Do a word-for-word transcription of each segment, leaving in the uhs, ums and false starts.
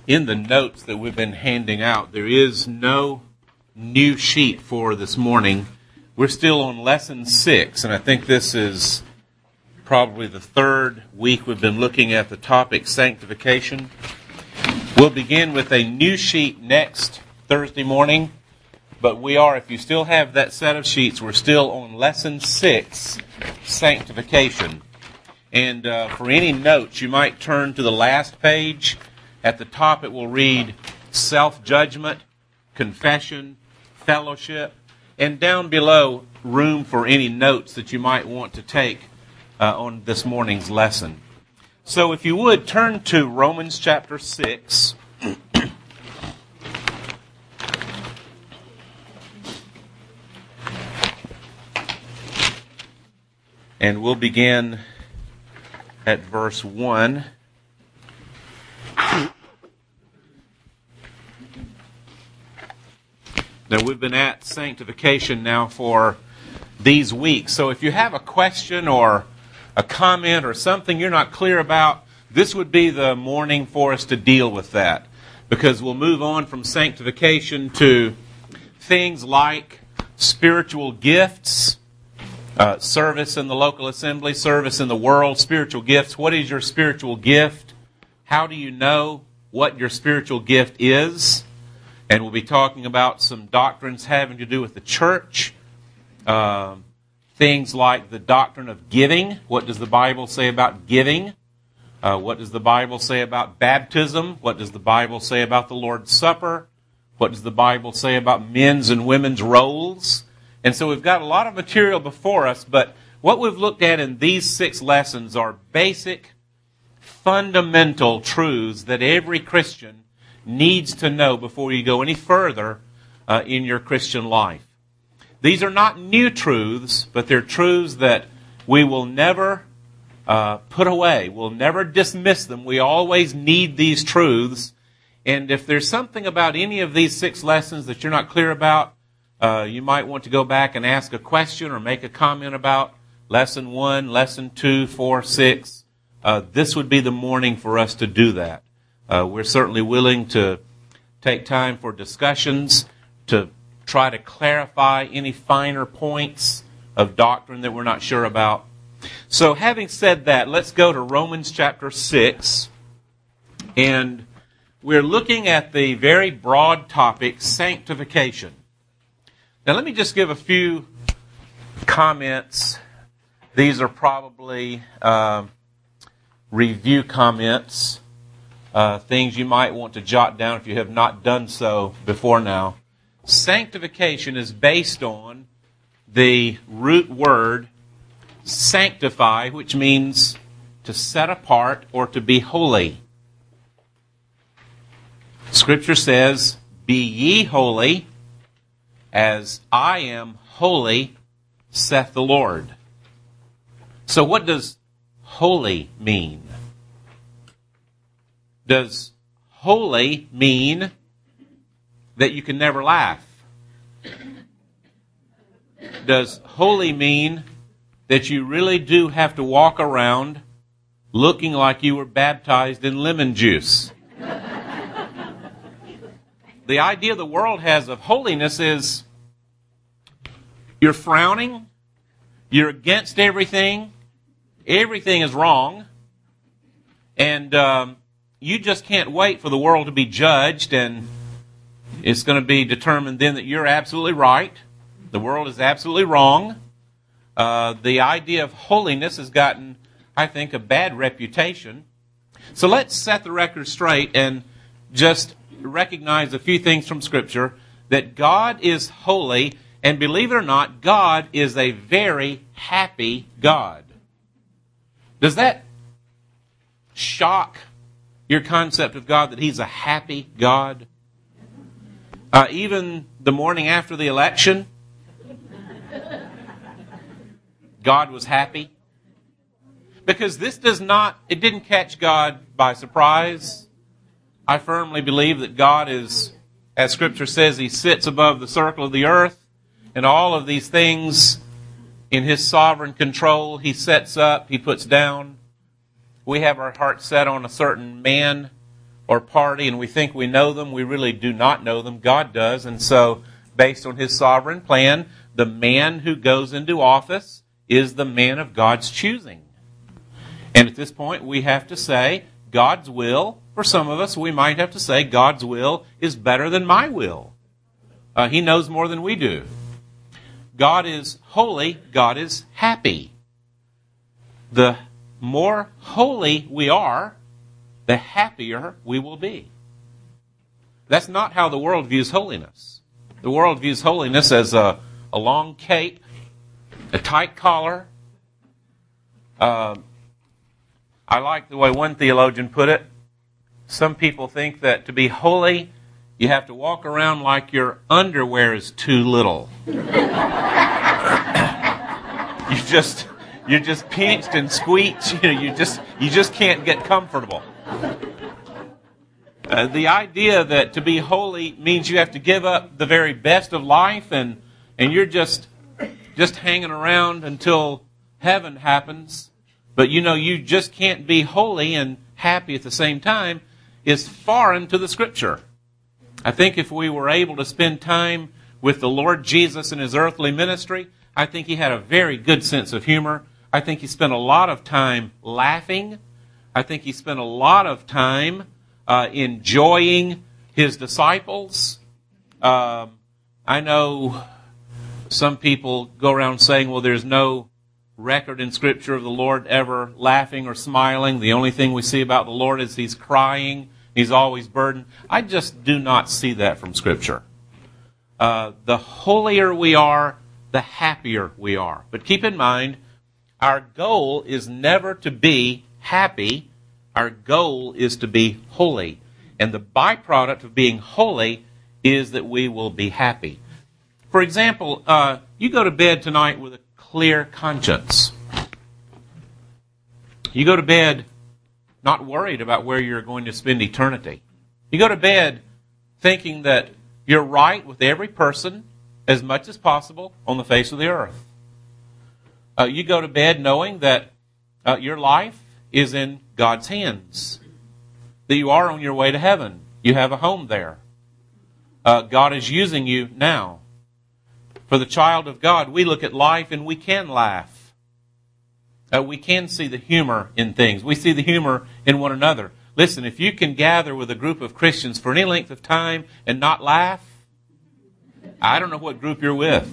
in the notes that we've been handing out, there is no new sheet for this morning. We're still on lesson six, and I think this is probably the third week we've been looking at the topic sanctification. We'll begin with a new sheet next Thursday morning, but we are, if you still have that set of sheets, we're still on lesson six, sanctification. And uh, for any notes, you might turn to the last page. At the top, it will read self-judgment, confession, fellowship, and down below, room for any notes that you might want to take uh, on this morning's lesson. So if you would, turn to Romans chapter six. And we'll begin at verse one. Now, we've been at sanctification now for these weeks. So if you have a question or a comment or something you're not clear about, this would be the morning for us to deal with that. Because we'll move on from sanctification to things like spiritual gifts, uh, service in the local assembly, service in the world, spiritual gifts. What is your spiritual gift? How do you know what your spiritual gift is? And we'll be talking about some doctrines having to do with the church. Um, things like the doctrine of giving. What does the Bible say about giving? Uh, what does the Bible say about baptism? What does the Bible say about the Lord's Supper? What does the Bible say about men's and women's roles? And so we've got a lot of material before us, but what we've looked at in these six lessons are basic, fundamental truths that every Christian needs to know before you go any further uh, in your Christian life. These are not new truths, but they're truths that we will never uh, put away. We'll never dismiss them. We always need these truths. And if there's something about any of these six lessons that you're not clear about, uh, you might want to go back and ask a question or make a comment about lesson one, lesson two, four, six. Uh, this would be the morning for us to do that. Uh, we're certainly willing to take time for discussions, to try to clarify any finer points of doctrine that we're not sure about. So having said that, let's go to Romans chapter six. And we're looking at the very broad topic, sanctification. Now let me just give a few comments. These are probably uh, review comments. Uh, things you might want to jot down if you have not done so before now. Sanctification is based on the root word sanctify, which means to set apart or to be holy. Scripture says, "Be ye holy, as I am holy, saith the Lord." So what does holy mean? Does holy mean that you can never laugh? Does holy mean that you really do have to walk around looking like you were baptized in lemon juice? The idea the world has of holiness is you're frowning, you're against everything, everything is wrong, and um, you just can't wait for the world to be judged, and it's going to be determined then that you're absolutely right. The world is absolutely wrong. Uh, the idea of holiness has gotten, I think, a bad reputation. So let's set the record straight and just recognize a few things from Scripture, that God is holy, and believe it or not, God is a very happy God. Does that shock your concept of God, that He's a happy God? Uh, even the morning after the election, God was happy? Because this does not, it didn't catch God by surprise. I firmly believe that God is, as Scripture says, He sits above the circle of the earth, and all of these things in His sovereign control, He sets up, He puts down. We have our hearts set on a certain man or party and we think we know them. We really do not know them. God does. And so, based on His sovereign plan, the man who goes into office is the man of God's choosing. And at this point, we have to say, God's will, for some of us, we might have to say, God's will is better than my will. Uh, he knows more than we do. God is holy. God is happy. The more holy we are, the happier we will be. That's not how the world views holiness. The world views holiness as a, a long cape, a tight collar. Uh, I like the way one theologian put it. Some people think that to be holy, you have to walk around like your underwear is too little. you just, you're just pinched and squeaked. You know, you just, you just can't get comfortable. Uh, the idea that to be holy means you have to give up the very best of life, and and you're just, just hanging around until heaven happens. But you know, you just can't be holy and happy at the same time, is foreign to the Scripture. I think if we were able to spend time with the Lord Jesus in His earthly ministry, I think He had a very good sense of humor. I think He spent a lot of time laughing. I think He spent a lot of time uh, enjoying His disciples. Uh, I know some people go around saying, well, there's no record in Scripture of the Lord ever laughing or smiling. The only thing we see about the Lord is He's crying. He's always burdened. I just do not see that from Scripture. Uh, the holier we are, the happier we are. But keep in mind, our goal is never to be happy. Our goal is to be holy. And the byproduct of being holy is that we will be happy. For example, uh, you go to bed tonight with a clear conscience. You go to bed not worried about where you're going to spend eternity. You go to bed thinking that you're right with every person as much as possible on the face of the earth. Uh, you go to bed knowing that uh, your life is in God's hands, that you are on your way to heaven. You have a home there. Uh, God is using you now. For the child of God, we look at life and we can laugh. Uh, we can see the humor in things. We see the humor in one another. Listen, if you can gather with a group of Christians for any length of time and not laugh, I don't know what group you're with.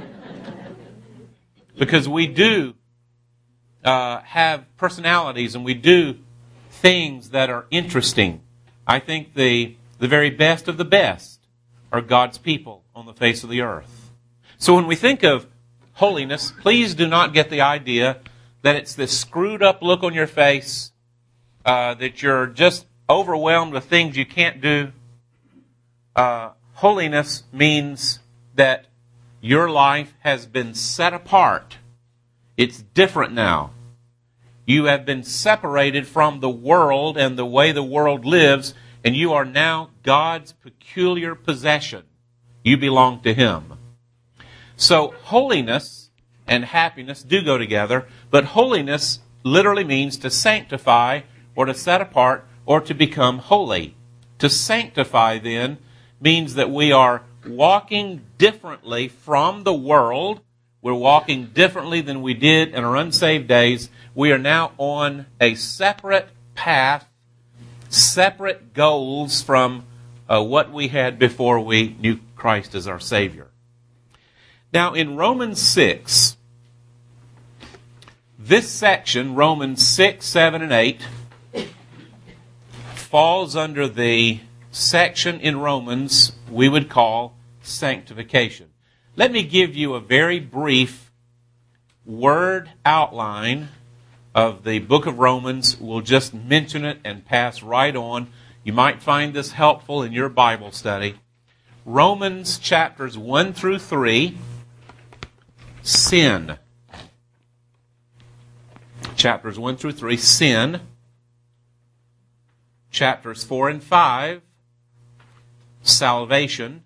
Because we do uh, have personalities and we do things that are interesting. I think the, the very best of the best are God's people on the face of the earth. So when we think of holiness, please do not get the idea that it's this screwed up look on your face, uh, that you're just overwhelmed with things you can't do. Uh, holiness means that your life has been set apart. It's different now. You have been separated from the world and the way the world lives, and you are now God's peculiar possession. You belong to Him. So holiness and happiness do go together, but holiness literally means to sanctify or to set apart or to become holy. To sanctify, then, means that we are walking differently from the world. We're walking differently than we did in our unsaved days. We are now on a separate path, separate goals from uh, what we had before we knew Christ as our Savior. Now, in Romans six, this section, Romans six, seven, and eight, falls under the section in Romans we would call sanctification. Let me give you a very brief word outline of the book of Romans. We'll just mention it and pass right on. You might find this helpful in your Bible study. Romans chapters one through three, sin. Chapters one through three, sin. Chapters four and five, salvation.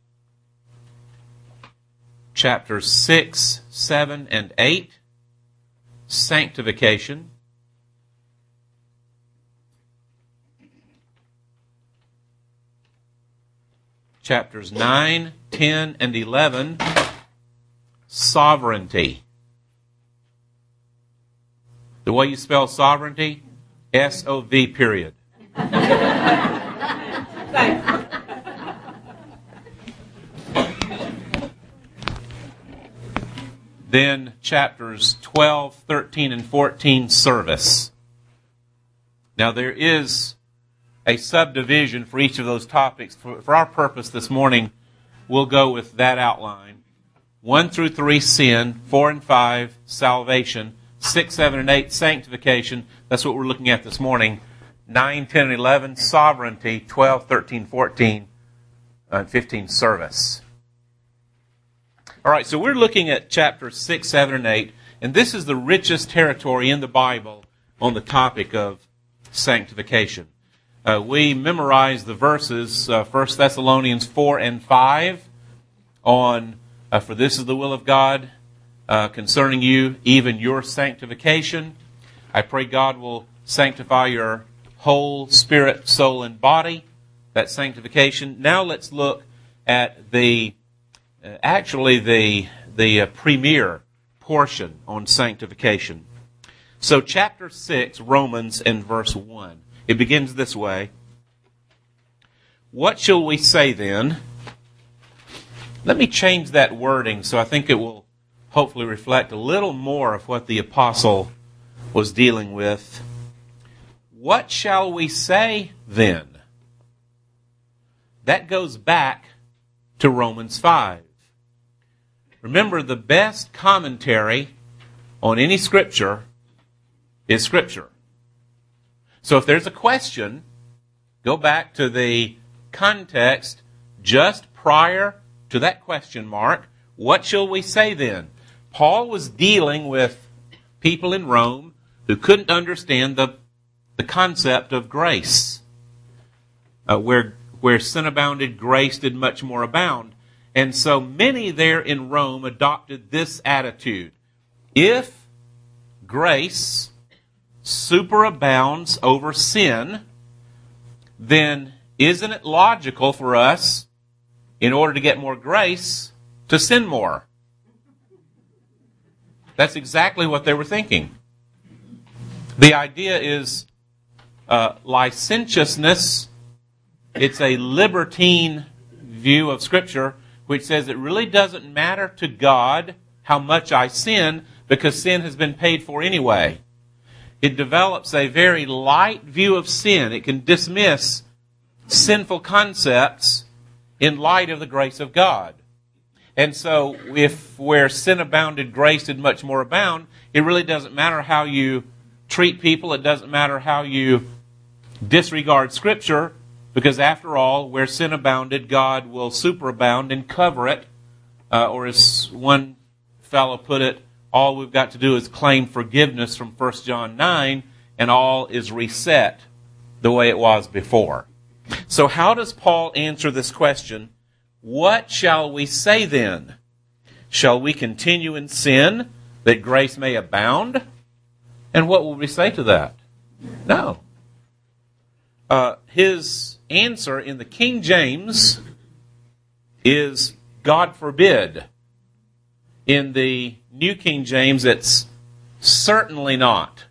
Chapters six, seven, and eight, sanctification. chapters nine, ten, and eleven, sovereignty. The way you spell sovereignty, S O V period. Then chapters twelve, thirteen, and fourteen, service. Now there is a subdivision for each of those topics. For, for our purpose this morning, we'll go with that outline. One through three, sin. Four and five, salvation. Six, seven, and eight, sanctification. That's what we're looking at this morning. Nine, ten, and eleven, sovereignty. Twelve, thirteen, fourteen, and fifteen, service. All right, so we're looking at chapters six, seven, and eight, and this is the richest territory in the Bible on the topic of sanctification. Uh, we memorized the verses, uh, First Thessalonians four and five, on, uh, for this is the will of God uh, concerning you, even your sanctification. I pray God will sanctify your whole spirit, soul, and body, that sanctification. Now let's look at the Uh, actually the the uh, premier portion on sanctification. So chapter six, Romans, and verse one. It begins this way. What shall we say then? Let me change that wording so I think it will hopefully reflect a little more of what the apostle was dealing with. What shall we say then? That goes back to Romans five. Remember, the best commentary on any Scripture is Scripture. So if there's a question, go back to the context just prior to that question mark. What shall we say then? Paul was dealing with people in Rome who couldn't understand the, the concept of grace. Uh, where, where sin abounded, grace did much more abound. And so many there in Rome adopted this attitude. If grace superabounds over sin, then isn't it logical for us, in order to get more grace, to sin more? That's exactly what they were thinking. The idea is uh, licentiousness. It's a libertine view of Scripture, which says it really doesn't matter to God how much I sin, because sin has been paid for anyway. It develops a very light view of sin. It can dismiss sinful concepts in light of the grace of God. And so if where sin abounded, grace did much more abound, it really doesn't matter how you treat people. It doesn't matter how you disregard Scripture. Because after all, where sin abounded, God will superabound and cover it. Uh, or as one fellow put it, all we've got to do is claim forgiveness from First John nine, and all is reset the way it was before. So how does Paul answer this question? What shall we say then? Shall we continue in sin that grace may abound? And what will we say to that? No. Uh, his answer in the King James is God forbid. In the New King James, it's certainly not.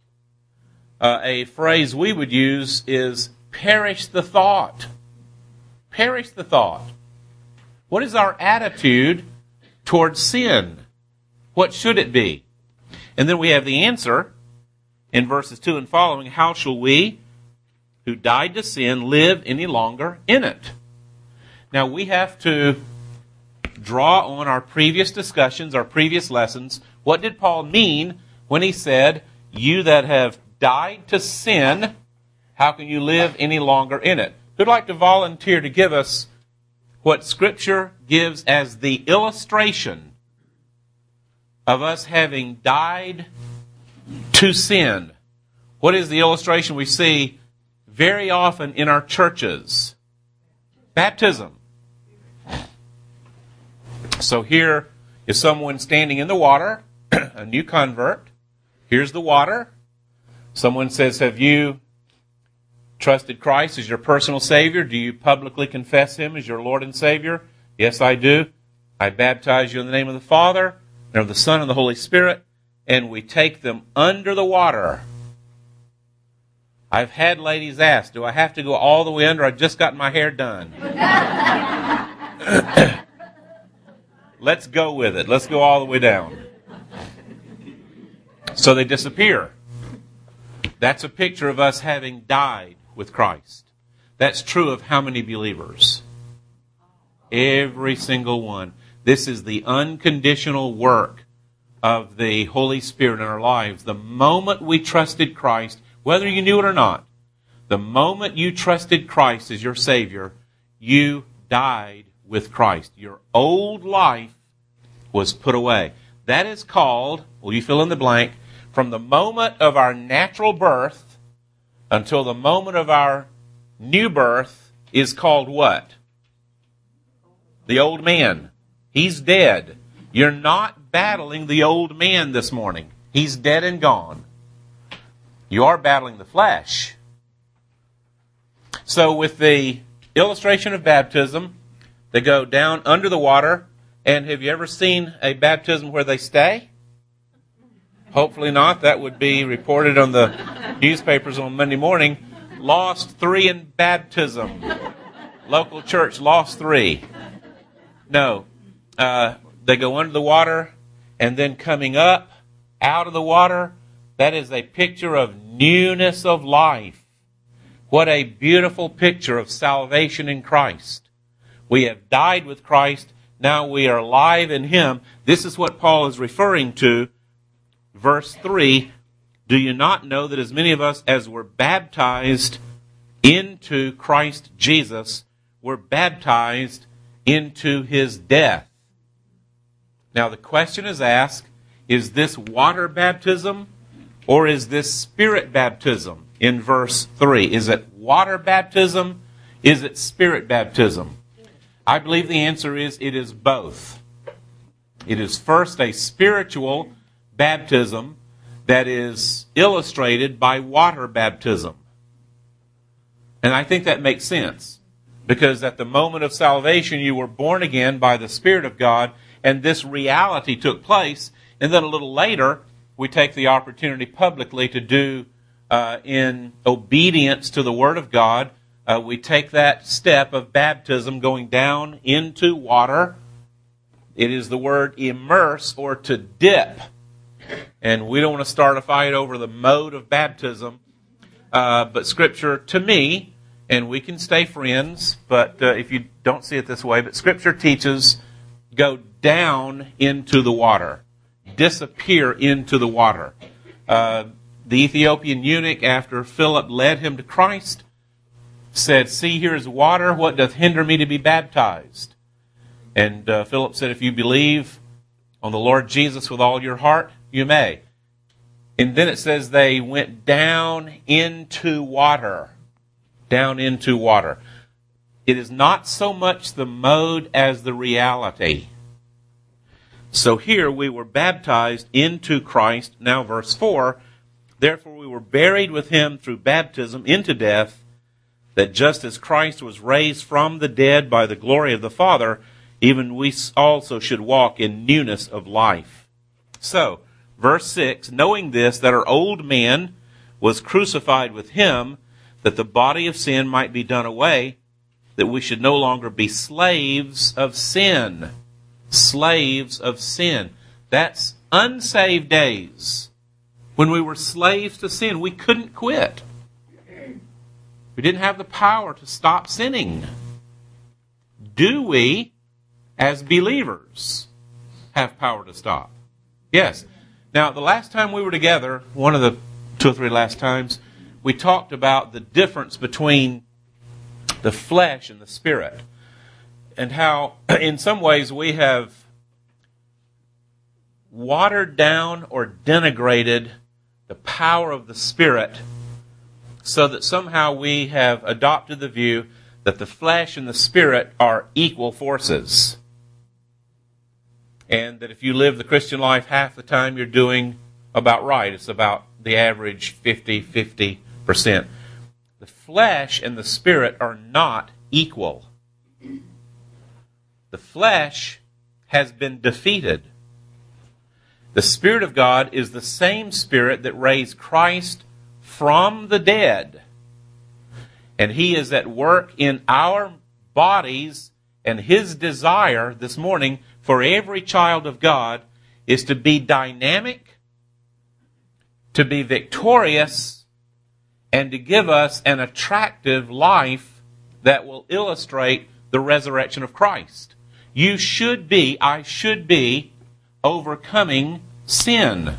Uh, a phrase we would use is perish the thought. Perish the thought. What is our attitude towards sin? What should it be? And then we have the answer in verses two and following. How shall we, who died to sin, live any longer in it? Now we have to draw on our previous discussions, our previous lessons. What did Paul mean when he said, you that have died to sin, how can you live any longer in it? Who'd like to volunteer to give us what Scripture gives as the illustration of us having died to sin? What is the illustration we see very often in our churches? Baptism. So here is someone standing in the water, a new convert. Here's the water. Someone says, have you trusted Christ as your personal Savior? Do you publicly confess Him as your Lord and Savior? Yes, I do. I baptize you in the name of the Father, and of the Son, and the Holy Spirit, and we take them under the water. I've had ladies ask, do I have to go all the way under? I just got my hair done. Let's go with it. Let's go all the way down. So they disappear. That's a picture of us having died with Christ. That's true of how many believers? Every single one. This is the unconditional work of the Holy Spirit in our lives. The moment we trusted Christ, whether you knew it or not, the moment you trusted Christ as your Savior, you died with Christ. Your old life was put away. That is called, well, you fill in the blank, from the moment of our natural birth until the moment of our new birth is called what? The old man. He's dead. You're not battling the old man this morning. He's dead and gone. You are battling the flesh. So with the illustration of baptism, they go down under the water. And have you ever seen a baptism where they stay? Hopefully not. That would be reported on the newspapers on Monday morning. Lost three in baptism. Local church lost three. No. Uh, they go under the water, and then coming up out of the water, that is a picture of newness of life. What a beautiful picture of salvation in Christ. We have died with Christ. Now we are alive in Him. This is what Paul is referring to. Verse three, do you not know that as many of us as were baptized into Christ Jesus were baptized into His death? Now the question is asked, is this water baptism or is this spirit baptism in verse three? Is it water baptism? Is it spirit baptism? I believe the answer is it is both. It is first a spiritual baptism that is illustrated by water baptism. And I think that makes sense because at the moment of salvation you were born again by the Spirit of God, and this reality took place. And then a little later we take the opportunity publicly to do uh, in obedience to the Word of God. Uh, we take that step of baptism going down into water. It is the word immerse or to dip. And we don't want to start a fight over the mode of baptism. Uh, but Scripture, to me, and we can stay friends, but uh, if you don't see it this way, but Scripture teaches go down into the water. Disappear into the water. Uh, the Ethiopian eunuch, after Philip led him to Christ, said, see, here is water. What doth hinder me to be baptized? And uh, Philip said, if you believe on the Lord Jesus with all your heart, you may. And then it says they went down into water. Down into water. It is not so much the mode as the reality. So here we were baptized into Christ. Now verse four, therefore we were buried with Him through baptism into death, that just as Christ was raised from the dead by the glory of the Father, even we also should walk in newness of life. So, verse six, knowing this, that our old man was crucified with Him, that the body of sin might be done away, that we should no longer be slaves of sin. Slaves of sin. That's unsaved days. When we were slaves to sin, we couldn't quit. We didn't have the power to stop sinning. Do we, as believers, have power to stop? Yes. Now, the last time we were together, one of the two or three last times, we talked about the difference between the flesh and the spirit, and how, in some ways, we have watered down or denigrated the power of the Spirit so that somehow we have adopted the view that the flesh and the Spirit are equal forces. And that if you live the Christian life half the time, you're doing about right. It's about the average fifty fifty percent. The flesh and the Spirit are not equal. The flesh has been defeated. The Spirit of God is the same Spirit that raised Christ from the dead. And He is at work in our bodies, and His desire this morning for every child of God is to be dynamic, to be victorious, and to give us an attractive life that will illustrate the resurrection of Christ. You should be, I should be, overcoming sin.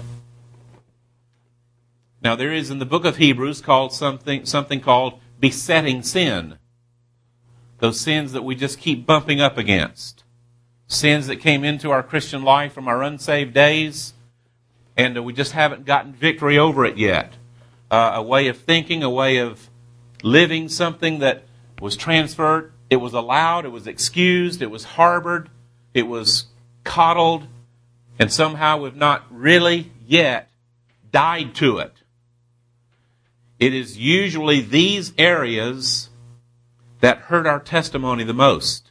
Now there is in the book of Hebrews called something something called besetting sin. Those sins that we just keep bumping up against. Sins that came into our Christian life from our unsaved days, and we just haven't gotten victory over it yet. Uh, a way of thinking, a way of living, something that was transferred. It was allowed, it was excused, it was harbored, it was coddled, and somehow we've not really yet died to it. It is usually these areas that hurt our testimony the most.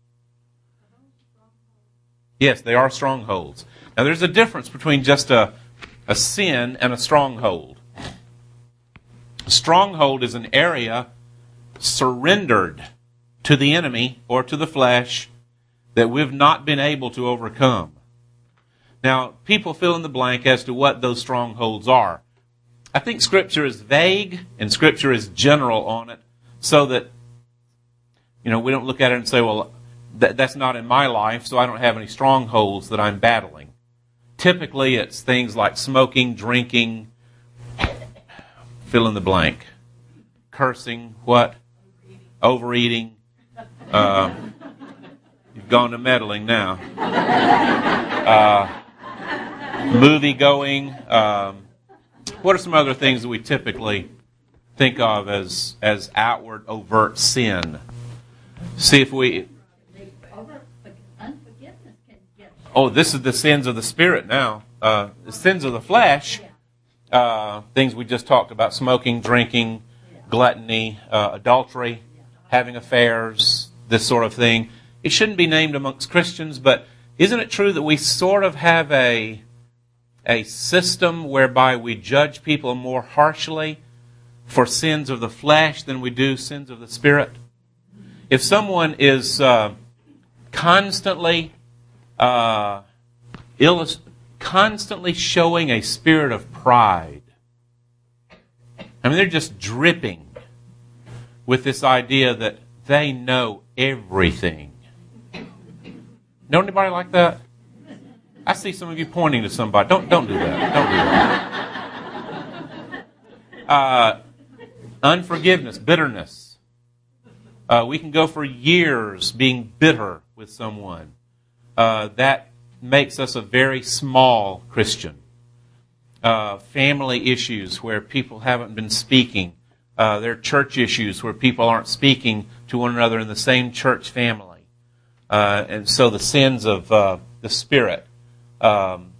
Yes, they are strongholds. Now there's a difference between just a, a sin and a stronghold. A stronghold is an area surrendered to the enemy or to the flesh that we've not been able to overcome. Now, people fill in the blank as to what those strongholds are. I think Scripture is vague and Scripture is general on it so that, you know, we don't look at it and say, well, th- that's not in my life, so I don't have any strongholds that I'm battling. Typically, it's things like smoking, drinking, fill in the blank, cursing, what? Overeating. Uh, you've gone to meddling now. Uh, movie going. Um, what are some other things that we typically think of as as outward, overt sin? See if we. Oh, this is the sins of the Spirit now. Uh, the sins of the flesh. Uh, things we just talked about: smoking, drinking, gluttony, uh, adultery, having affairs, this sort of thing. It shouldn't be named amongst Christians, but isn't it true that we sort of have a a system whereby we judge people more harshly for sins of the flesh than we do sins of the Spirit? If someone is uh, constantly uh, illus- constantly showing a spirit of pride, I mean, they're just dripping with this idea that they know everything. Know anybody like that? I see some of you pointing to somebody. Don't don't do that. Don't do that. Uh, unforgiveness, bitterness. Uh, we can go for years being bitter with someone. Uh, that makes us a very small Christian. Uh, family issues where people haven't been speaking. Uh, there are church issues where people aren't speaking to one another in the same church family. Uh, and so the sins of uh, the Spirit. Um,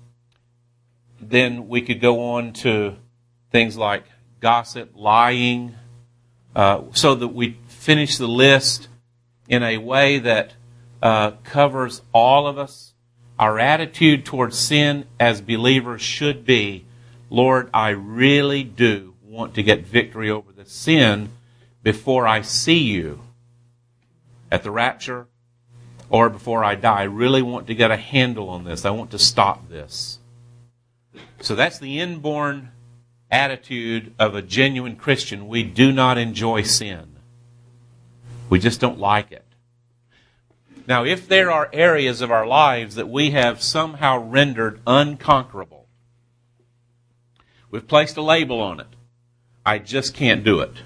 then we could go on to things like gossip, lying, uh, so that we finish the list in a way that uh, covers all of us. Our attitude towards sin as believers should be, Lord, I really do want to get victory over the sin before I see you at the rapture or before I die. I really want to get a handle on this. I want to stop this. So that's the inborn attitude of a genuine Christian. We do not enjoy sin. We just don't like it. Now, if there are areas of our lives that we have somehow rendered unconquerable, we've placed a label on it. I just can't do it.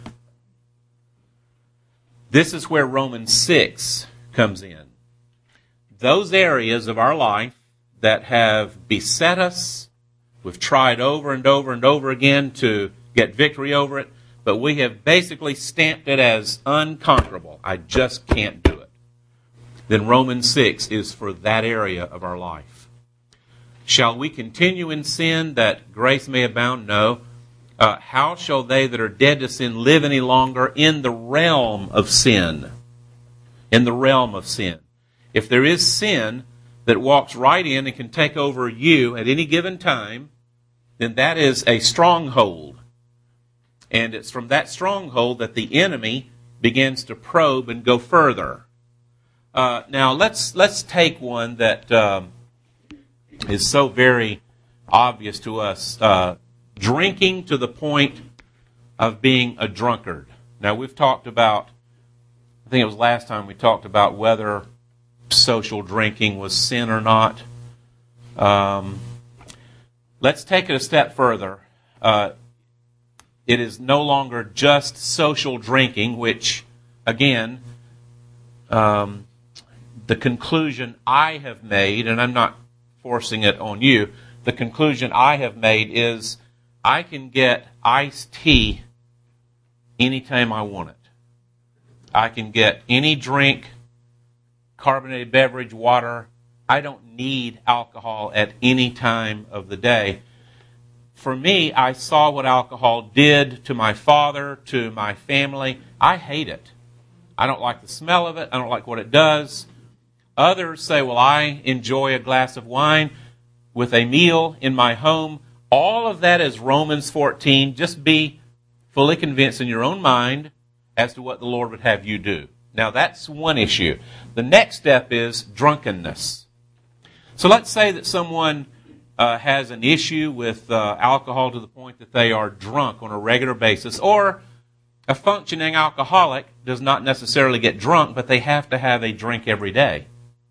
This is where Romans six comes in. Those areas of our life that have beset us, we've tried over and over and over again to get victory over it, but we have basically stamped it as unconquerable. I just can't do it. Then Romans six is for that area of our life. Shall we continue in sin that grace may abound? No. Uh, how shall they that are dead to sin live any longer in the realm of sin? In the realm of sin. If there is sin that walks right in and can take over you at any given time, then that is a stronghold. And it's from that stronghold that the enemy begins to probe and go further. Uh, now, let's let's take one that um, is so very obvious to us. Uh, drinking to the point of being a drunkard. Now, we've talked about, I think it was last time we talked about whether social drinking was sin or not. Um, let's take it a step further. Uh, it is no longer just social drinking, which, again, um, the conclusion I have made, and I'm not forcing it on you, the conclusion I have made is I can get iced tea anytime I want it. I can get any drink, carbonated beverage, water. I don't need alcohol at any time of the day. For me, I saw what alcohol did to my father, to my family. I hate it. I don't like the smell of it. I don't like what it does. Others say, well, I enjoy a glass of wine with a meal in my home. All of that is Romans fourteen. Just be fully convinced in your own mind as to what the Lord would have you do. Now, that's one issue. The next step is drunkenness. So let's say that someone uh, has an issue with uh, alcohol to the point that they are drunk on a regular basis, or a functioning alcoholic does not necessarily get drunk, but they have to have a drink every day.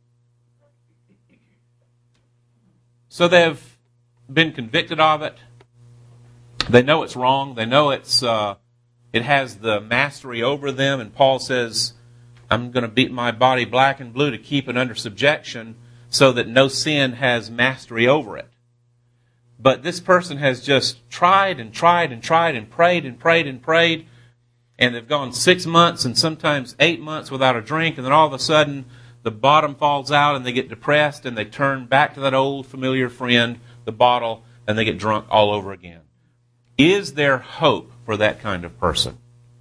So they've been convicted of it. They know it's wrong. They know it's uh, it has the mastery over them. And Paul says, I'm going to beat my body black and blue to keep it under subjection so that no sin has mastery over it. But this person has just tried and tried and tried and prayed and prayed and prayed. And they've gone six months and sometimes eight months without a drink. And then all of a sudden, the bottom falls out and they get depressed and they turn back to that old familiar friend, the bottle, and they get drunk all over again. Is there hope for that kind of person?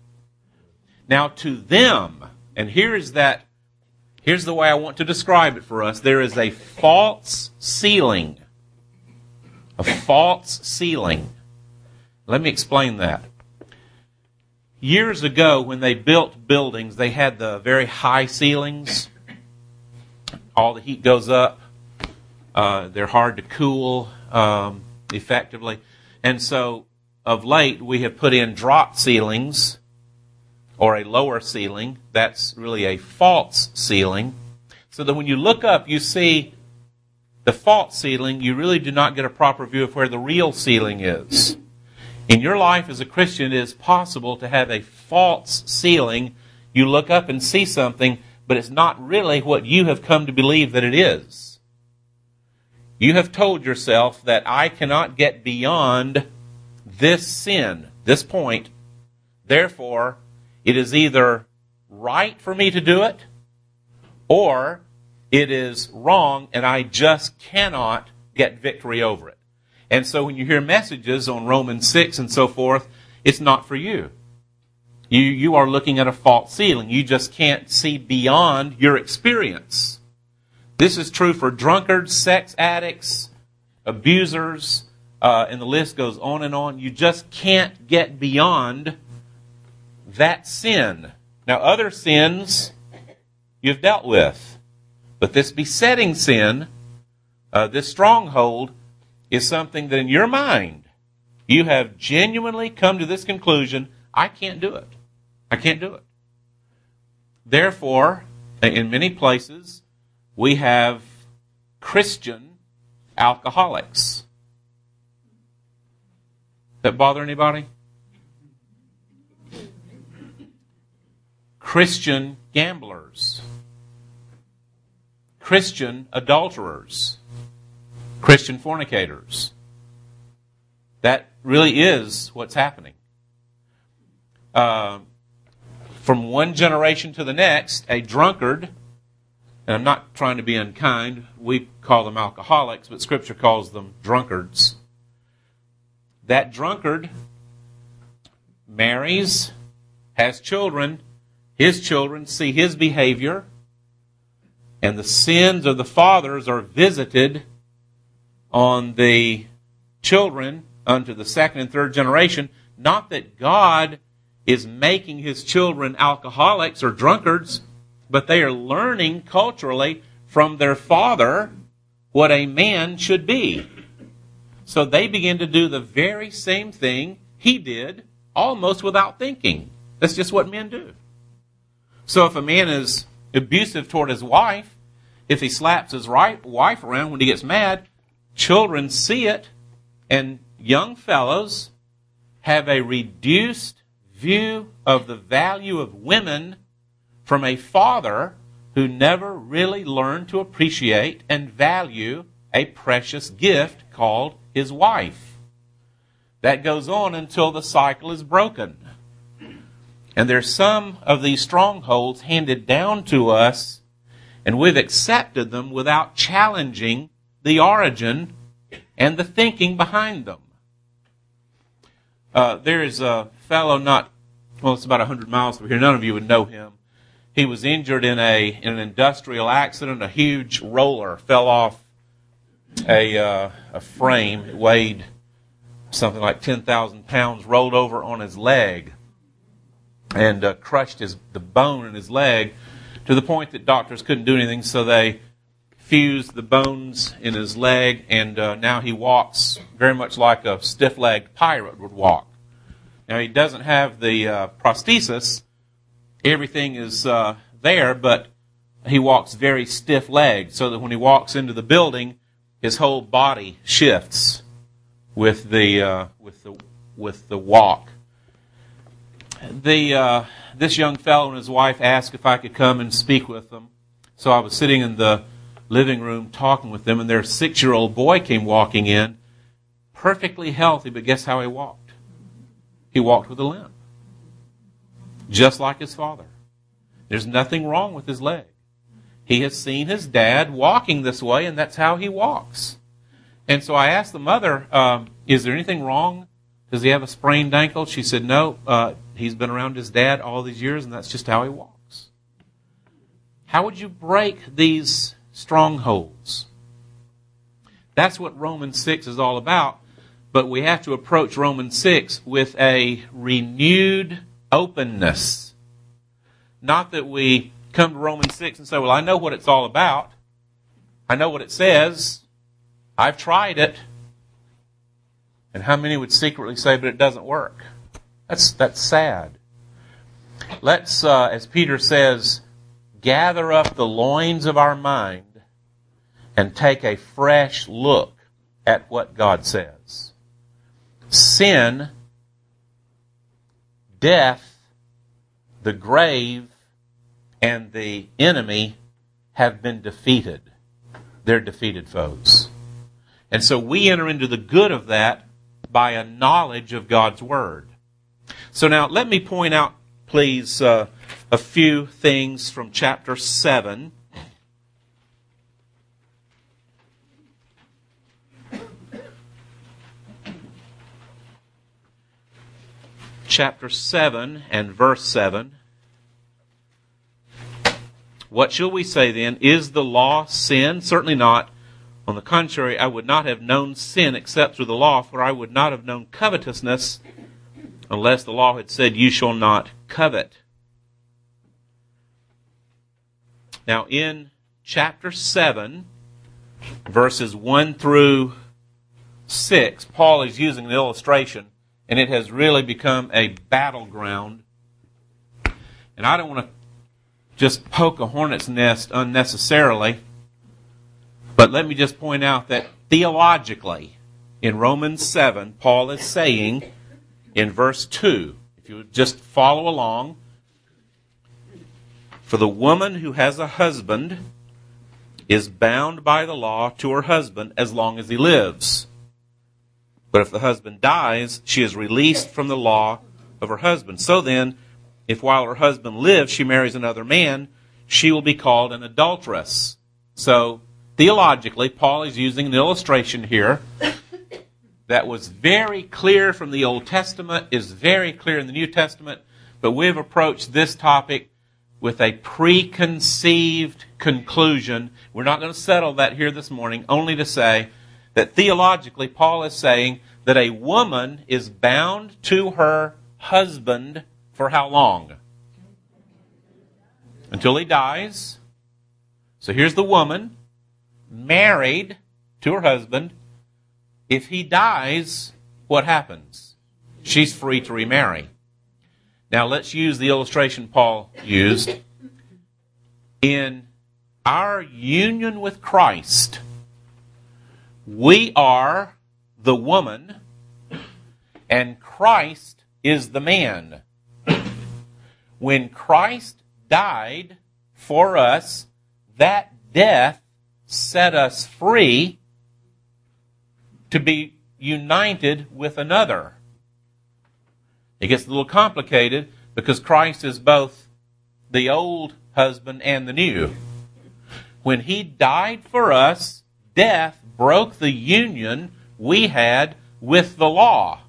Now, to them, and here is that, here's the way I want to describe it for us. There is a false ceiling. A false ceiling. Let me explain that. Years ago, when they built buildings, they had the very high ceilings. All the heat goes up. Uh, they're hard to cool um, effectively. And so, of late, we have put in drop ceilings, or a lower ceiling. That's really a false ceiling. So that when you look up, you see the false ceiling, you really do not get a proper view of where the real ceiling is. In your life as a Christian, it is possible to have a false ceiling. You look up and see something, but it's not really what you have come to believe that it is. You have told yourself that I cannot get beyond this sin, this point. Therefore, it is either right for me to do it, or it is wrong and I just cannot get victory over it. And so when you hear messages on Romans six and so forth, it's not for you. You, you are looking at a false ceiling. You just can't see beyond your experience. This is true for drunkards, sex addicts, abusers, uh, and the list goes on and on. You just can't get beyond that sin. Now, other sins you've dealt with. But this besetting sin, uh, this stronghold, is something that in your mind, you have genuinely come to this conclusion, I can't do it. I can't do it. Therefore, in many places, we have Christian alcoholics. That bother anybody? Christian gamblers. Christian adulterers. Christian fornicators. That really is what's happening. Uh, from one generation to the next, a drunkard, and I'm not trying to be unkind, we call them alcoholics, but Scripture calls them drunkards. That drunkard marries, has children, his children see his behavior, and the sins of the fathers are visited on the children unto the second and third generation. Not that God is making his children alcoholics or drunkards, but they are learning culturally from their father what a man should be. So they begin to do the very same thing he did, almost without thinking. That's just what men do. So if a man is abusive toward his wife, if he slaps his wife around when he gets mad, children see it, and young fellows have a reduced view of the value of women from a father who never really learned to appreciate and value a precious gift called his wife. That goes on until the cycle is broken. And there's some of these strongholds handed down to us, and we've accepted them without challenging the origin and the thinking behind them. Uh, there is a fellow not, well, it's about one hundred miles from here. None of you would know him. He was injured in a in an industrial accident. A huge roller fell off a uh, a frame. It weighed something like ten thousand pounds, rolled over on his leg and uh, crushed his the bone in his leg to the point that doctors couldn't do anything, so they fused the bones in his leg, and uh, now he walks very much like a stiff-legged pirate would walk. Now, he doesn't have the uh, prosthesis. Everything is uh, there, but he walks very stiff-legged, so that when he walks into the building, his whole body shifts with the uh, with the with the walk. The uh, this young fellow and his wife asked if I could come and speak with them. So I was sitting in the living room talking with them, and their six-year-old boy came walking in, perfectly healthy, but guess how he walked? He walked with a limp, just like his father. There's nothing wrong with his leg. He has seen his dad walking this way, and that's how he walks. And so I asked the mother, um, is there anything wrong? Does he have a sprained ankle? She said, no, uh, he's been around his dad all these years, and that's just how he walks. How would you break these strongholds? That's what Romans six is all about, but we have to approach Romans six with a renewed openness. Not that we come to Romans six and say, well, I know what it's all about. I know what it says. I've tried it. And how many would secretly say, but it doesn't work? That's that's sad. Let's, uh, as Peter says, gather up the loins of our mind and take a fresh look at what God says. Sin, death, the grave, and the enemy have been defeated. They're defeated foes. And so we enter into the good of that by a knowledge of God's Word. So now let me point out, please, uh, a few things from chapter seven. Chapter seven and verse seven. What shall we say then? Is the law sin? Certainly not. On the contrary, I would not have known sin except through the law, for I would not have known covetousness unless the law had said, you shall not covet. Now, in chapter seven, verses one through six, Paul is using an illustration, and it has really become a battleground. And I don't want to just poke a hornet's nest unnecessarily, but let me just point out that theologically, in Romans seven, Paul is saying in verse two, if you would just follow along, for the woman who has a husband is bound by the law to her husband as long as he lives. But if the husband dies, she is released from the law of her husband. So then, if while her husband lives she marries another man, she will be called an adulteress. So, theologically, Paul is using an illustration here that was very clear from the Old Testament, is very clear in the New Testament, but we've approached this topic with a preconceived conclusion. We're not going to settle that here this morning, only to say that theologically Paul is saying that a woman is bound to her husband for how long? Until he dies. So here's the woman, married to her husband. If he dies, what happens? She's free to remarry. Now let's use the illustration Paul used. In our union with Christ, we are the woman, and Christ is the man. When Christ died for us, that death set us free to be united with another. It gets a little complicated because Christ is both the old husband and the new. When he died for us, death broke the union we had with the law.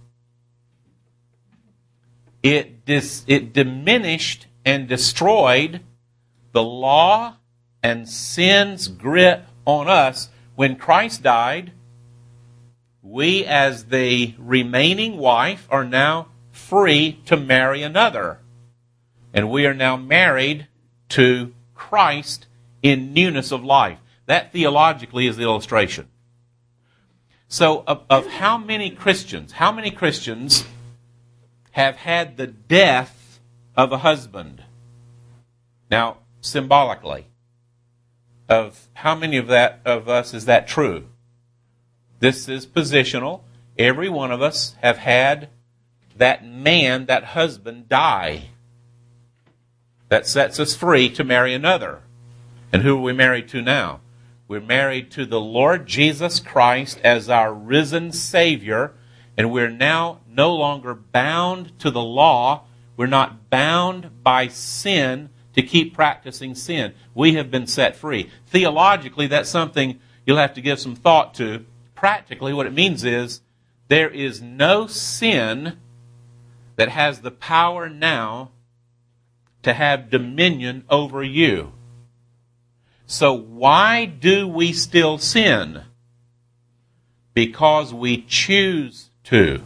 It, dis, it diminished and destroyed the law and sin's grip on us. When Christ died, we as the remaining wife are now free to marry another. And we are now married to Christ in newness of life. That theologically is the illustration. So of, of how many Christians, how many Christians have had the death of a husband? Now, symbolically, of how many of that of us is that true? This is positional. Every one of us have had that man, that husband, die. That sets us free to marry another. And who are we married to now? We're married to the Lord Jesus Christ as our risen Savior, and we're now no longer bound to the law. We're not bound by sin to keep practicing sin. We have been set free. Theologically, that's something you'll have to give some thought to. Practically, what it means is there is no sin that has the power now to have dominion over you. So why do we still sin? Because we choose to.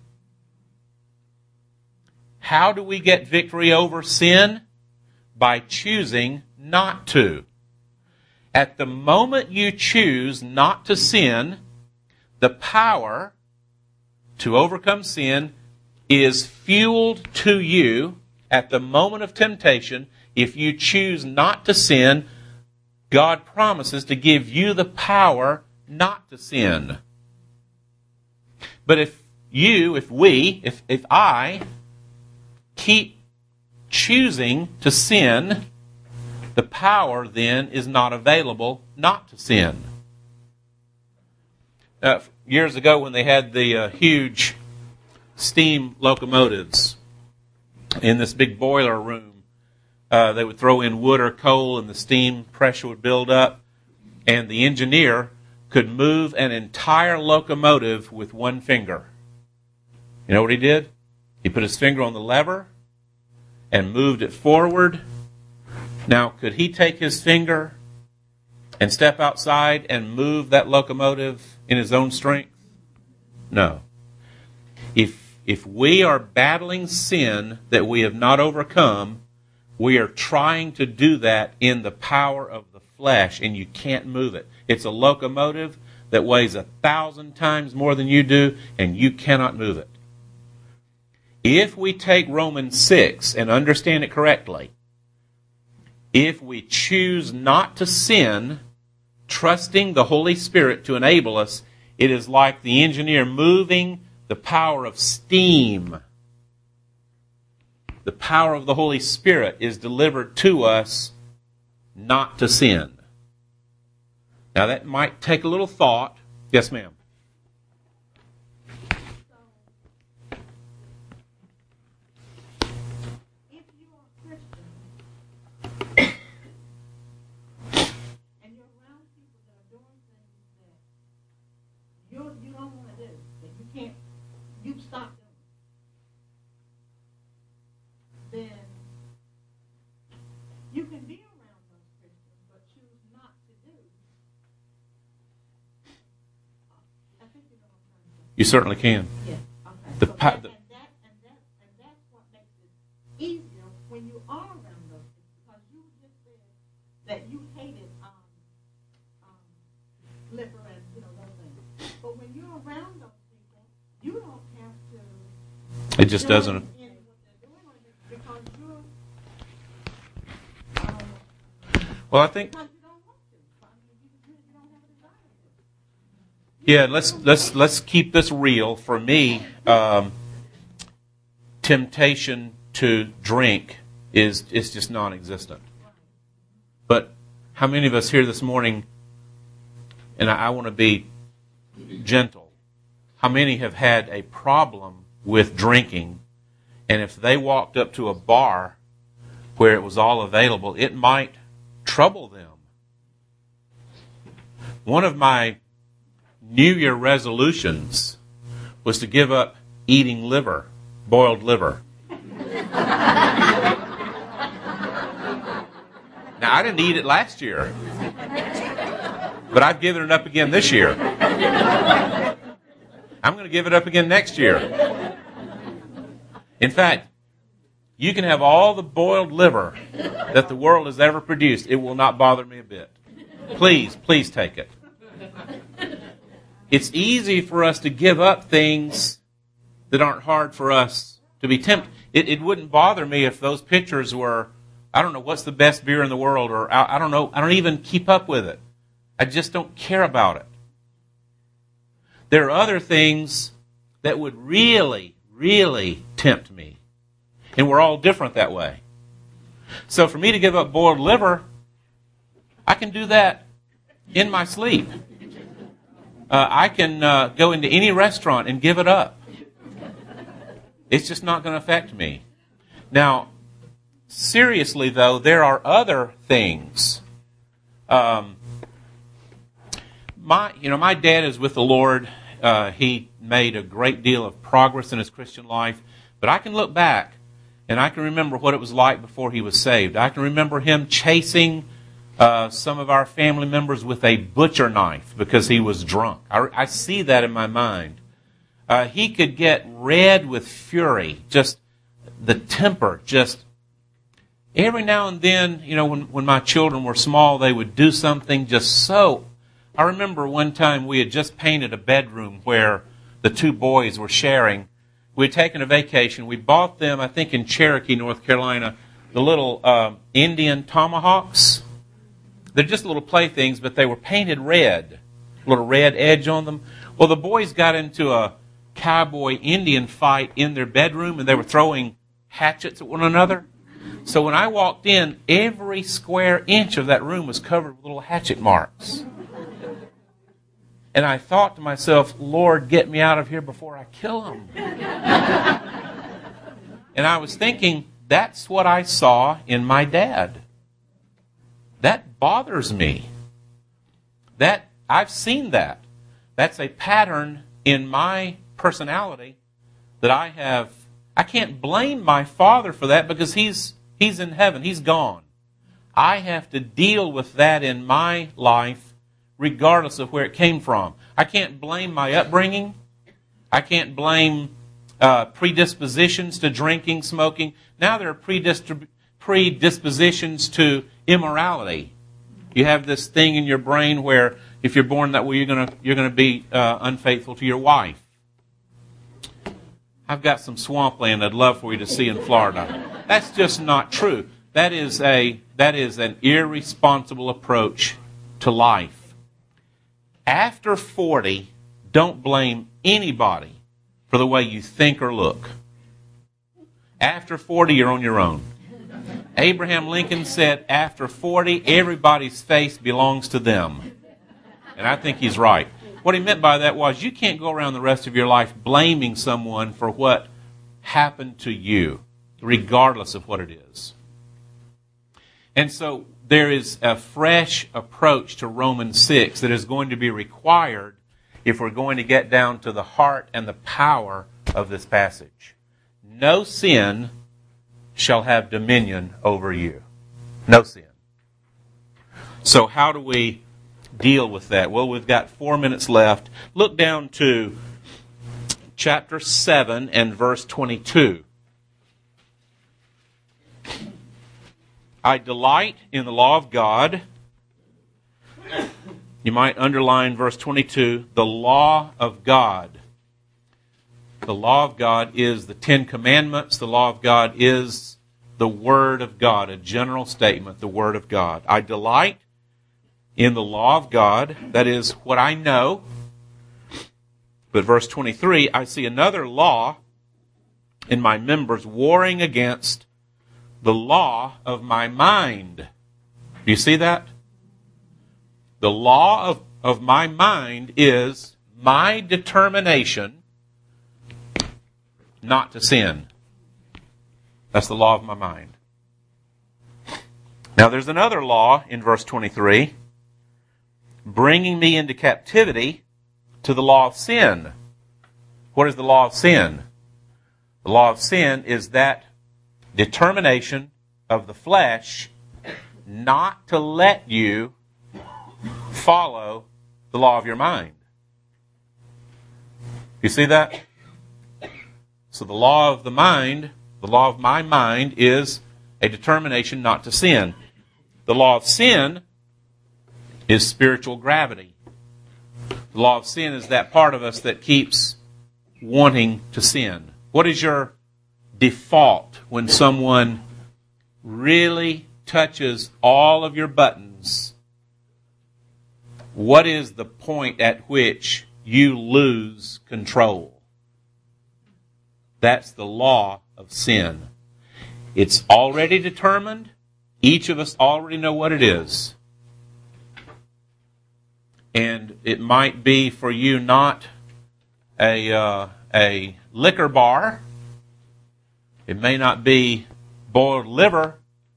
How do we get victory over sin? By choosing not to. At the moment you choose not to sin, the power to overcome sin is fueled to you at the moment of temptation. If you choose not to sin, God promises to give you the power not to sin. But if you, if we, if, if I keep choosing to sin, the power then is not available not to sin. Uh, years ago when they had the uh, huge steam locomotives in this big boiler room, uh, they would throw in wood or coal and the steam pressure would build up, and the engineer could move an entire locomotive with one finger. You know what he did? He put his finger on the lever and moved it forward. Now, could he take his finger and step outside and move that locomotive in his own strength? No. If, if we are battling sin that we have not overcome, we are trying to do that in the power of the flesh, and you can't move it. It's a locomotive that weighs a thousand times more than you do, and you cannot move it. If we take Romans six and understand it correctly, if we choose not to sin, trusting the Holy Spirit to enable us, it is like the engineer moving the power of steam. The power of the Holy Spirit is delivered to us not to sin. Now that might take a little thought. Yes, ma'am. You don't want to do, that you You certainly can. Yes. Okay. The So pa- that, the- and, that, and, that, and that's what makes it easier when you are around those things. Because you just said that you hated um, um, liquor and, you know, those things. But when you're around those people, you don't have to... It just doesn't. In what they're doing on it because you're... Um, Well, I think. because you don't want to. I mean, you, you, you don't have a desire to. Yeah, let's let's let's keep this real. For me, um, temptation to drink is is just non-existent. But how many of us here this morning, and I, I want to be gentle, how many have had a problem with drinking, and if they walked up to a bar where it was all available, it might trouble them? One of my New Year resolutions was to give up eating liver, boiled liver. Now, I didn't eat it last year, but I've given it up again this year. I'm going to give it up again next year. In fact, you can have all the boiled liver that the world has ever produced. It will not bother me a bit. Please, please take it. It's easy for us to give up things that aren't hard for us to be tempted. It, it wouldn't bother me if those pictures were, I don't know, what's the best beer in the world, or I, I don't know, I don't even keep up with it. I just don't care about it. There are other things that would really, really tempt me. And we're all different that way. So for me to give up boiled liver, I can do that in my sleep. Uh, I can uh, go into any restaurant and give it up. It's just not going to affect me. Now, seriously though, there are other things. Um, my, you know, my dad is with the Lord. Uh, he made a great deal of progress in his Christian life. But I can look back and I can remember what it was like before he was saved. I can remember him chasing Uh, some of our family members with a butcher knife because he was drunk. I, I see that in my mind. Uh, he could get red with fury, just the temper, just every now and then, you know, when, when my children were small, they would do something just so. I remember one time we had just painted a bedroom where the two boys were sharing. We had taken a vacation. We bought them, I think in Cherokee, North Carolina, the little uh, Indian tomahawks. They're just little playthings, but they were painted red, a little red edge on them. Well, the boys got into a cowboy Indian fight in their bedroom, and they were throwing hatchets at one another. So when I walked in, every square inch of that room was covered with little hatchet marks. And I thought to myself, Lord, get me out of here before I kill them. And I was thinking, that's what I saw in my dad. That bothers me. That I've seen that. That's a pattern in my personality that I have. I can't blame my father for that because he's he's in heaven. He's gone. I have to deal with that in my life regardless of where it came from. I can't blame my upbringing. I can't blame uh, predispositions to drinking, smoking. Now there are predispositions predispositions to immorality. You have this thing in your brain where if you're born that way, you're going to you're going to be uh, unfaithful to your wife. I've got some swampland I'd love for you to see in Florida. That's just not true. That is a that is an irresponsible approach to life. After forty, don't blame anybody for the way you think or look. After forty, you're on your own. Abraham Lincoln said, after forty, everybody's face belongs to them. And I think he's right. What he meant by that was you can't go around the rest of your life blaming someone for what happened to you, regardless of what it is. And so there is a fresh approach to Romans six that is going to be required if we're going to get down to the heart and the power of this passage. No sin shall have dominion over you. No sin. So how do we deal with that? Well, we've got four minutes left. Look down to chapter seven and verse twenty-two. I delight in the law of God. You might underline verse twenty-two, the law of God. The law of God is the Ten Commandments. The law of God is the Word of God, a general statement, the Word of God. I delight in the law of God. That is what I know. But verse twenty-three, I see another law in my members warring against the law of my mind. Do you see that? The law of, of my mind is my determination not to sin. That's the law of my mind. Now there's another law in verse twenty-three, bringing me into captivity to the law of sin. What is the law of sin? The law of sin is that determination of the flesh not to let you follow the law of your mind. You see that? So the law of the mind, the law of my mind, is a determination not to sin. The law of sin is spiritual gravity. The law of sin is that part of us that keeps wanting to sin. What is your default when someone really touches all of your buttons? What is the point at which you lose control? That's the law of sin. It's already determined. Each of us already know what it is. And it might be for you not a, uh, a liquor bar. It may not be boiled liver.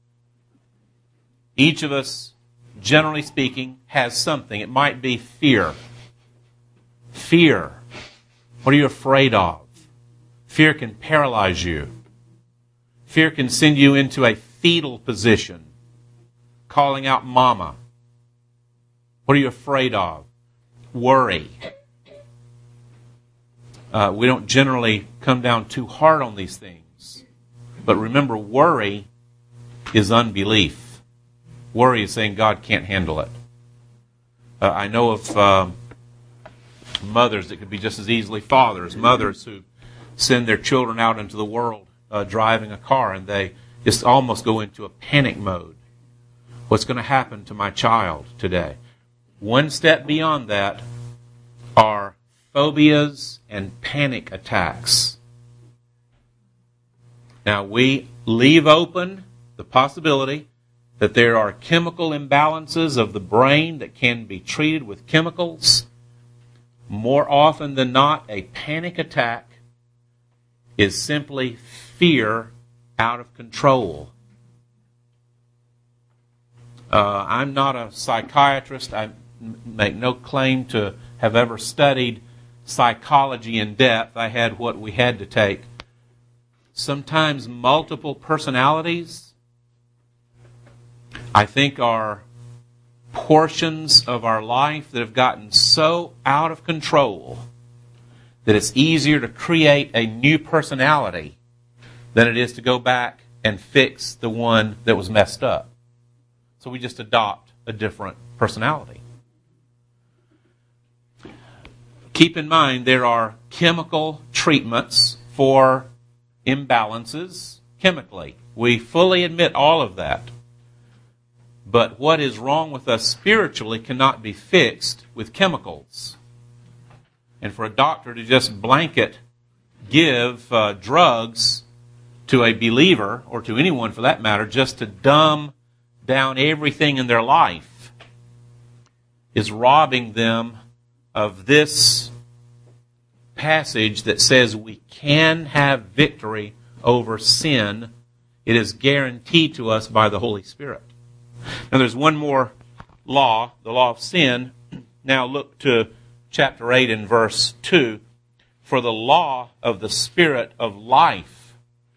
Each of us, generally speaking, has something. It might be fear. Fear. What are you afraid of? Fear can paralyze you. Fear can send you into a fetal position, calling out mama. What are you afraid of? Worry. Uh, we don't generally come down too hard on these things. But remember, worry is unbelief. Worry is saying God can't handle it. Uh, I know of uh, mothers that could be just as easily fathers. Mothers who send their children out into the world uh, driving a car, and they just almost go into a panic mode. What's going to happen to my child today? One step beyond that are phobias and panic attacks. Now, we leave open the possibility that there are chemical imbalances of the brain that can be treated with chemicals. More often than not, a panic attack is simply fear out of control. Uh, I'm not a psychiatrist. I make no claim to have ever studied psychology in depth. I had what we had to take. Sometimes multiple personalities, I think, are portions of our life that have gotten so out of control that it's easier to create a new personality than it is to go back and fix the one that was messed up. So we just adopt a different personality. Keep in mind there are chemical treatments for imbalances chemically. We fully admit all of that. But what is wrong with us spiritually cannot be fixed with chemicals. And for a doctor to just blanket give uh, drugs to a believer, or to anyone for that matter, just to dumb down everything in their life, is robbing them of this passage that says we can have victory over sin. It is guaranteed to us by the Holy Spirit. Now there's one more law, the law of sin. Now look to chapter eight and verse two. For the law of the Spirit of life.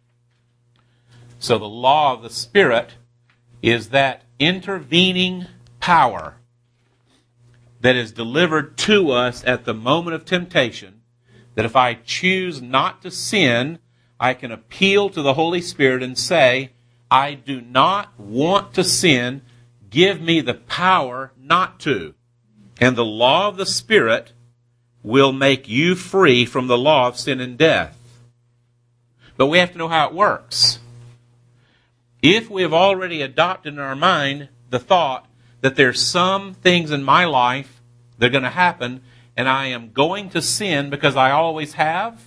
So the law of the Spirit is that intervening power that is delivered to us at the moment of temptation That if I choose not to sin, I can appeal to the Holy Spirit and say, I do not want to sin. Give me the power not to. And the law of the Spirit will make you free from the law of sin and death. But we have to know how it works. If we have already adopted in our mind the thought that there's some things in my life that are going to happen, and I am going to sin because I always have,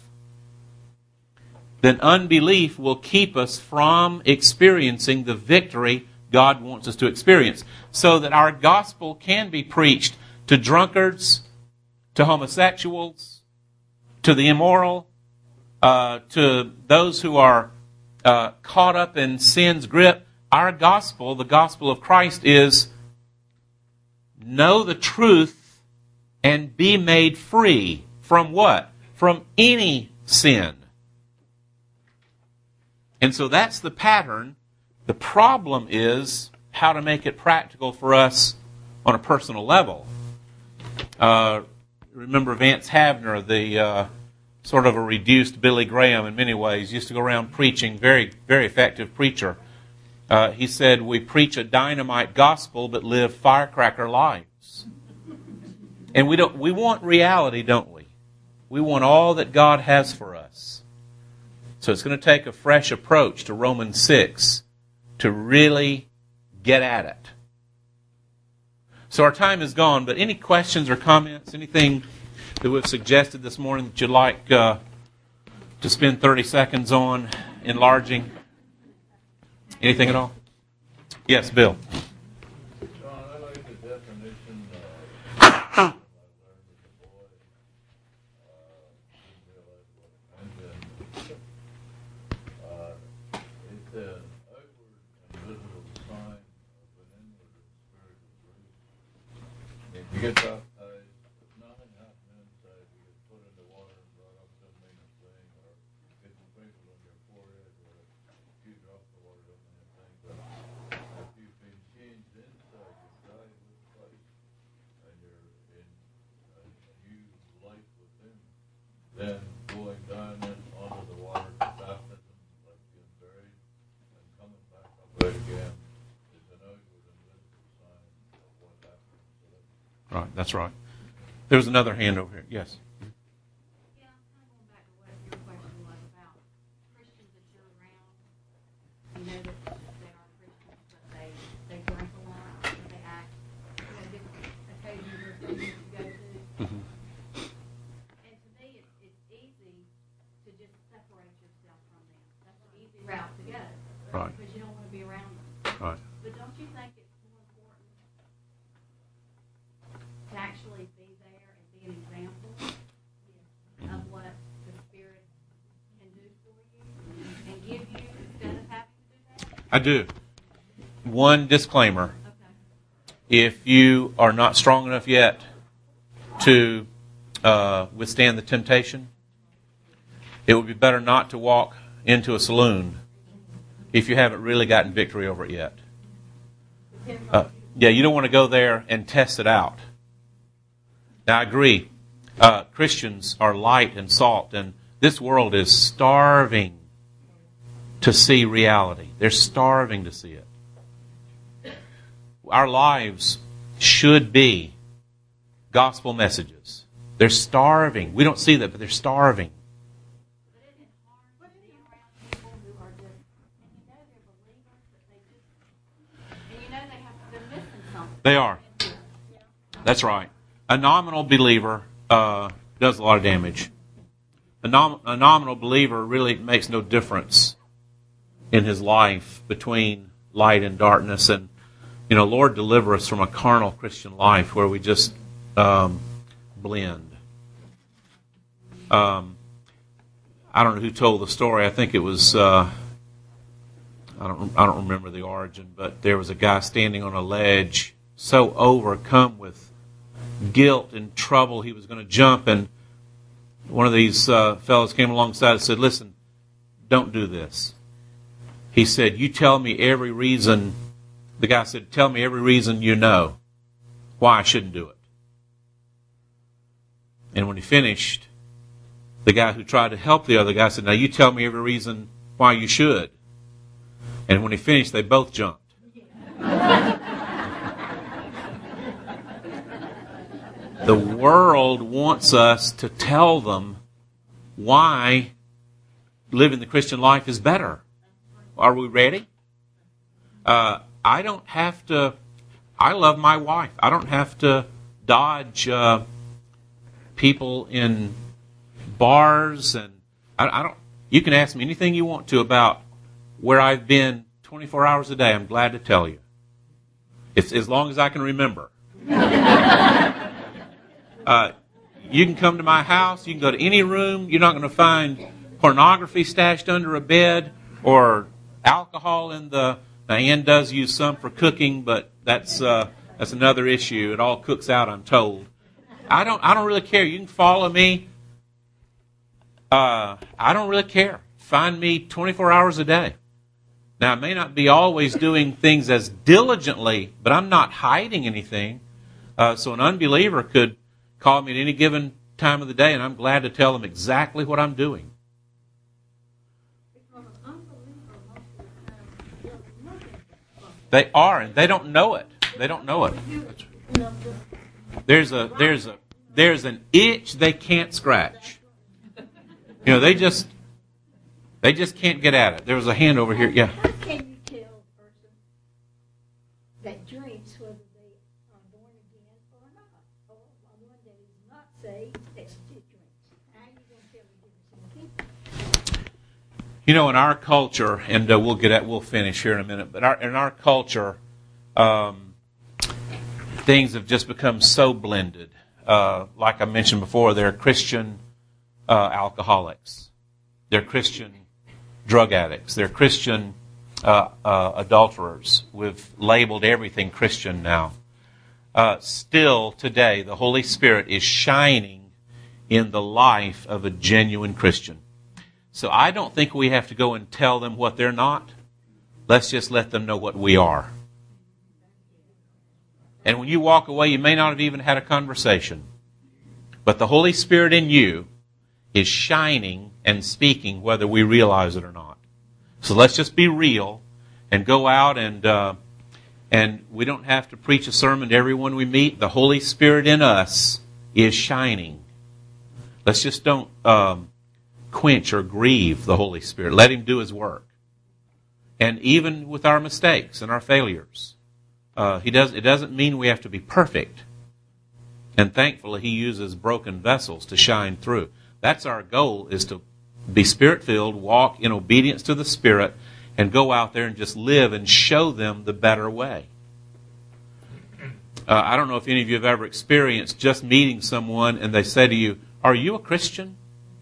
then unbelief will keep us from experiencing the victory God wants us to experience. So that our gospel can be preached to drunkards, to homosexuals, to the immoral, uh, to those who are uh, caught up in sin's grip. Our gospel, the gospel of Christ, is know the truth and be made free from what? From any sin. And so that's the pattern. The problem is how to make it practical for us on a personal level. Uh, remember Vance Havner, the uh, sort of a reduced Billy Graham in many ways, used to go around preaching, very, very effective preacher. Uh, he said, we preach a dynamite gospel but live firecracker lives. And we don't. We want reality, don't we? We want all that God has for us. So it's going to take a fresh approach to Romans six to really get at it. So our time is gone, but any questions or comments, anything that we've suggested this morning that you'd like uh, to spend thirty seconds on enlarging? Anything at all? Yes, Bill. John, I like the definition uh, I learned as a boy. Uh, didn't realize what it meant. Uh, it's an outward and visible sign of an inward and spiritual truth. If you get baptized, if nothing happened inside, you get put in the water and brought up, doesn't mean a thing, or get sprinkled on your forehead, or a few drops of water doesn't mean a thing. But if you've been changed inside, you've died with Christ, and you're in a new life with Him, then going down in onto the water for baptism, like being buried, and coming back up out again, is an outward and visible sign of what happened. So that's Right, that's right. There was another hand over here. Yes. Yeah, I'm kind of going back to what your question was about Christians that you're around. You know that they are Christians, but they, they drink a lot, or they act, you know, different occasions or things that you go to. Mm-hmm. And to me, it's, it's easy to just separate yourself from them. That's an easy route to go. Right. Because you don't want to be around them. Right. But don't you think it's more important to actually be there and be an example of what the Spirit can do for you and give you instead of having to do that? I do. One disclaimer. Okay. If you are not strong enough yet to uh, withstand the temptation, it would be better not to walk into a saloon if you haven't really gotten victory over it yet. Uh, yeah, you don't want to go there and test it out. Now, I agree. Uh, Christians are light and salt, and this world is starving to see reality. They're starving to see it. Our lives should be gospel messages. They're starving. We don't see that, but they're starving. But isn't it hard to be around people who are just, and you know they're believers, but they just, and you know they have, they're missing something. They are. That's right. A nominal believer uh, does a lot of damage. A, nom- a nominal believer really makes no difference in his life between light and darkness. And, you know, Lord, deliver us from a carnal Christian life where we just um, blend. Um, I don't know who told the story. I think it was, uh, I don't, I don't remember the origin, but there was a guy standing on a ledge so overcome with guilt and trouble he was going to jump, and one of these uh, fellows came alongside and said, listen, don't do this. He said, you tell me every reason, the guy said, tell me every reason you know why I shouldn't do it. And when he finished, the guy who tried to help the other guy said, now you tell me every reason why you should. And when he finished, they both jumped. The world wants us to tell them why living the Christian life is better. Are we ready? Uh, I don't have to, I love my wife. I don't have to dodge uh, people in bars, and I, I don't. You can ask me anything you want to about where I've been twenty-four hours a day. I'm glad to tell you, if, as long as I can remember. uh, you can come to my house. You can go to any room. You're not going to find pornography stashed under a bed or alcohol in the. Now, Ann does use some for cooking, but that's uh, that's another issue. It all cooks out, I'm told. I don't. I don't really care. You can follow me. Uh, I don't really care. Find me twenty-four hours a day. Now, I may not be always doing things as diligently, but I'm not hiding anything. Uh, so an unbeliever could call me at any given time of the day, and I'm glad to tell them exactly what I'm doing. Because an unbeliever most of the time they're looking for something. They are, and they don't know it. They don't know it. You know, just There's a there's a there's an itch they can't scratch. You know, they just they just can't get at it. There was a hand over here. Yeah. How can you tell a person that drinks whether they are born again or not? Or one that is not saved that still drinks? How are you going to tell the difference in the people? You know, in our culture, and uh, we'll get at we'll finish here in a minute. But our, in our culture, um, things have just become so blended. Uh, like I mentioned before, they're Christian uh, alcoholics, they're Christian drug addicts, they're Christian uh, uh, adulterers. We've labeled everything Christian now. Uh, still today, the Holy Spirit is shining in the life of a genuine Christian. So I don't think we have to go and tell them what they're not. Let's just let them know what we are. And when you walk away, you may not have even had a conversation. But the Holy Spirit in you is shining and speaking whether we realize it or not. So let's just be real and go out and uh, and we don't have to preach a sermon to everyone we meet. The Holy Spirit in us is shining. Let's just don't um, quench or grieve the Holy Spirit. Let Him do His work. And even with our mistakes and our failures, uh, He does. It doesn't mean we have to be perfect. And thankfully, He uses broken vessels to shine through. That's our goal, is to be Spirit-filled, walk in obedience to the Spirit, and go out there and just live and show them the better way. Uh, I don't know if any of you have ever experienced just meeting someone and they say to you, "Are you a Christian?"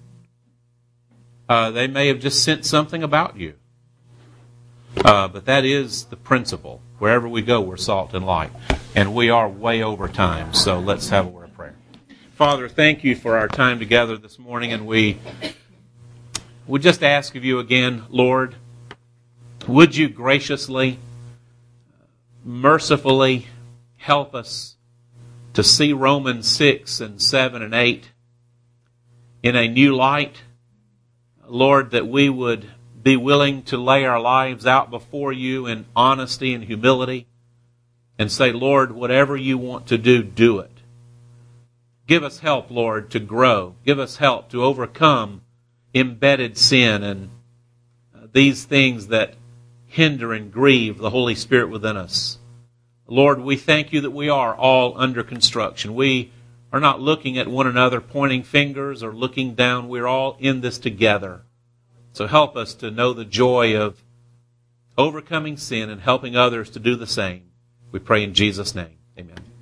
Uh, they may have just sensed something about you. Uh, but that is the principle. Wherever we go, we're salt and light. And we are way over time, so let's have a word of prayer. Father, thank you for our time together this morning, and we would just ask of you again, Lord, would you graciously, mercifully help us to see Romans six and seven and eight in a new light? Lord, that we would be willing to lay our lives out before you in honesty and humility and say, Lord, whatever you want to do, do it. Give us help, Lord, to grow. Give us help to overcome embedded sin and these things that hinder and grieve the Holy Spirit within us. Lord, we thank you that we are all under construction. We are not looking at one another, pointing fingers or looking down. We're all in this together. So help us to know the joy of overcoming sin and helping others to do the same. We pray in Jesus' name. Amen.